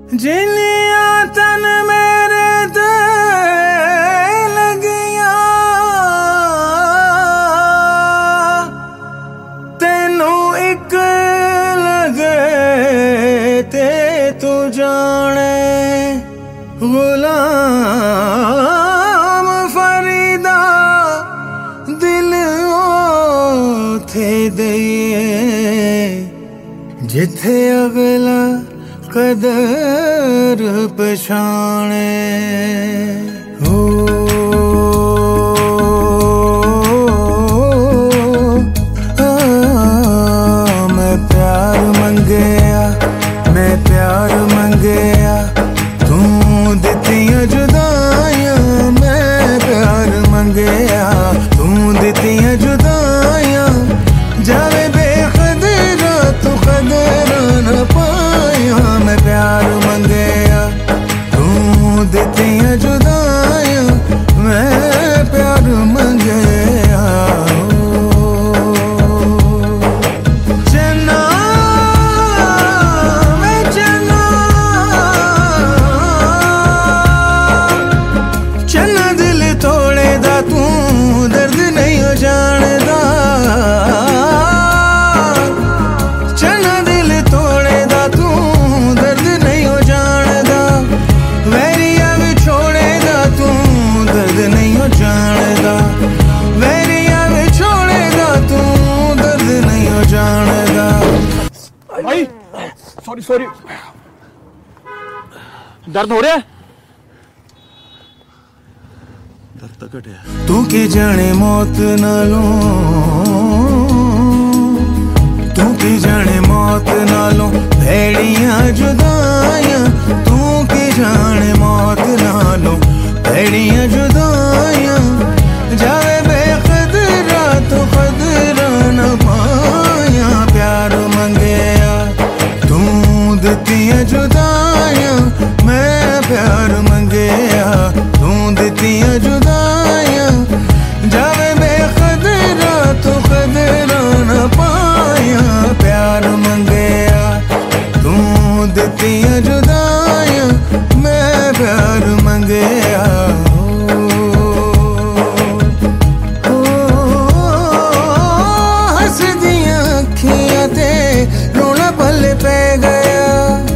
जिन्निया तन मेरे ते लगिया तेनू एक लगे ते तू जाने गुलाम फरीदा दिल थे दइए जिथे अगला कदर पछाने हो। मैं प्यार मंगया, मैं प्यार मंगया, तू दित्तियां जुदाइयां। मैं प्यार मंगया, तू दित्तियां जुदाइयां। जावे बेकदरा तू कदर न पाया। मैं प्यार मंगया, तू दित्तियां जुदाइयां। मैं प्यार मंगया। चन्ना मैं चन्ना, चन्ना दिल तोड़े दा तू दर्द नहीं हो जानदा। चन्ना दिल तोड़े दा तू दर्द नहीं हो जानदा। वैरिया भी छोड़े दा तू दर्द नहीं हो जानदा। वैरिया भी छोड़े दा तू दर्द नहीं हो जानदा। भाई सॉरी सॉरी, दर्द हो रहा है? दर्द तो घटिया। तू की जाने मौत नालों, तू की जाने मौत नालों भेड़ियां जुदाइयां। तू की जाने मौत नालों भेड़ियां जुदाइयां। जावे बेकदरा तो कदरा न पाया। प्यार मंगया, तू दित्तियां जुदाइयां। मैं प्यार मंगया, तू दित्तियां जुदाइयां। जावे बेकदरा तो कदरा न पाया। प्यार मंगया, तू दित्तियां जुदाइयां। मैं प्यार मंगया। हसदियां अखियां ते रोना पल्ले पै गया।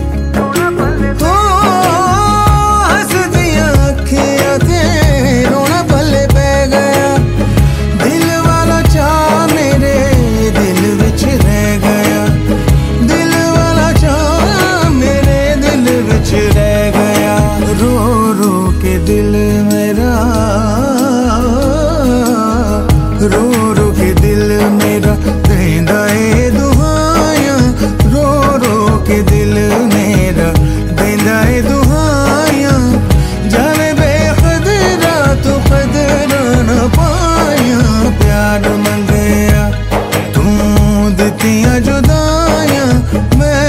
हसदियां अखियां ते रोना पल्ले पै गया। दिल वाला चाह मेरे दिल विच रह गया। दिल वाला चाह मेरे दिल विच रह गया। रो रो के दिल मेरा, रो रो के दिल मेरा देंदा ए दुहाइयां। रो रो के दिल मेरा देंदा ए दुहाइयां। जावे बेकदरा तू कदरा न पाया। प्यार मंगया, तू दित्तियां जुदाइयां। मैं